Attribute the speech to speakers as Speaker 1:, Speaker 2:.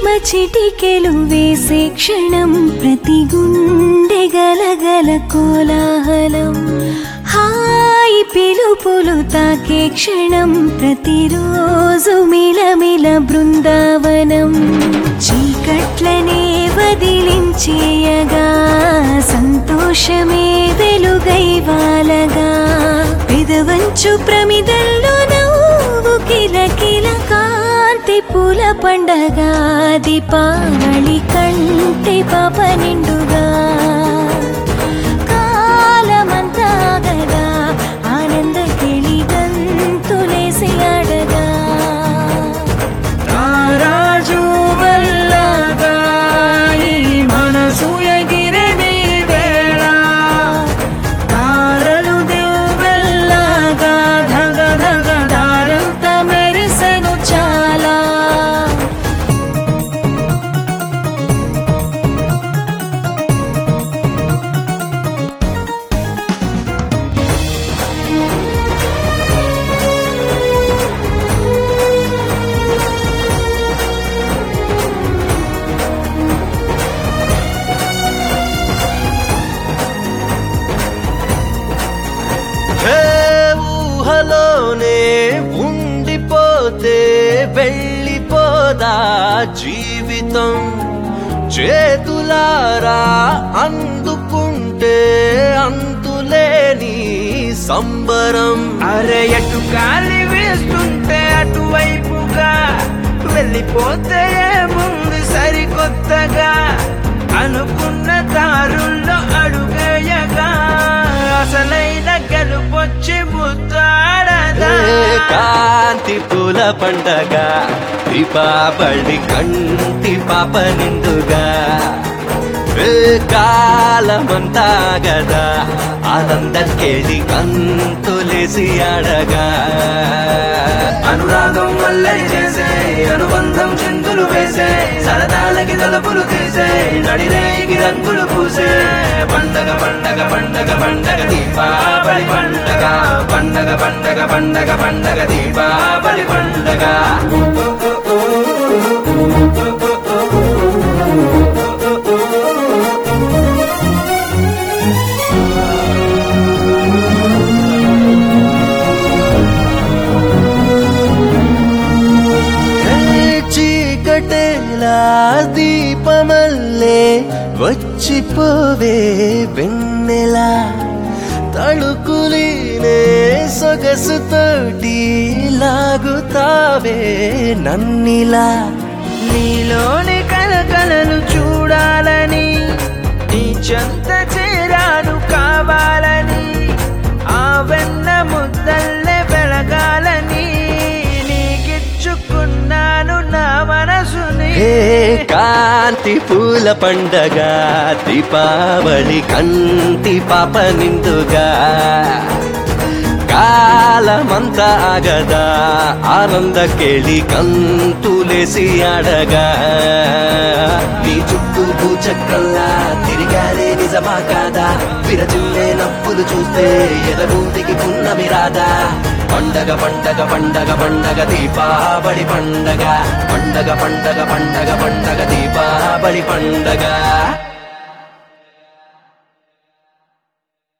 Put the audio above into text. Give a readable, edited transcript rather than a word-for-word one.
Speaker 1: చిటికెలు వేసే క్షణం ప్రతి గుండె గలగల కోలాహలం హాయి పిలుపులు తాకే క్షణం ప్రతిరోజు మిలమిల బృందావనం చీకట్లనే వదిలించేయగా సంతోషమే వెలుగై వాలగా పెదవంచు ప్రమిదల్లో నవ్వు కిలకిల కాంతి పూల పండగ దీపావళి కంటి పాప నిండుగా కాలమంతా గదా ఆనంద కెళి గంతులేసి ఆడగా
Speaker 2: రాజు వల్లగా ఈ మనసు ఎగిరే నీ వేళ తారలు దివ్వెల్లాగా ధగ ధగ దారంత మెరిసెను చాలా
Speaker 3: ఊహలోనే ఉండిపోతే వెళ్ళిపోదా జీవితం చేతులారా అందుకుంటే అంతులేని సంబరం
Speaker 2: అరే ఎటు గాలి వేస్తుంటే అటువైపుగా వెళ్ళిపోతే ముందు సరికొత్తగా అనుకున్న దారుల్లో అడుగేయగా అసలైన గెలుపొచ్చి ముద్దాడదా
Speaker 3: కాంతి పూల పండగ దీపావళి కంటి పాప నిండుగా కాలమంతా గదా ఆనందకేళి కంతులేసి ఆడగా
Speaker 2: అనురాగం వల్లరి చేసే అనుబంధం చిందులు వేసే సరదాలకి తలుపులు తీసే నడిరేగి రంగులు పూసే పండగ పండగ పండగ పండగ దీపావళి పండగ పండగ పండగ పండగ పండగ దీపావళి పండగ
Speaker 3: చీకటేలా దీపమల్లే వచ్చిపోవే వెన్నెలా తళుకులీనే సొగసుతోటి లాగుతావే నన్నిలా
Speaker 2: నీలోని కలకలలు చూడాలని నీ చెంత చేరాను కావాలని ఆ వెన్న ముద్దల్లే వెలగాలని నీకిచ్చుకున్నాను నా మనసుని
Speaker 3: కాంతి పూల పండగ దీపావళి కంటి పాప నిండుగా కాలమంతా ఆగదా ఆనంద కేళి కంతులేసి ఆడగా నీ చుట్టూ పూచక్కల్లా తిరిగారే నిజమా కాదా విరచిల్లే నవ్వులు చూస్తే ఎదగూటికి పున్నమి రాదా పండగ పండగ పండగ పండగ దీపావళి పండగ పండగ పండగ పండగ పండగ దీపావళి పండగ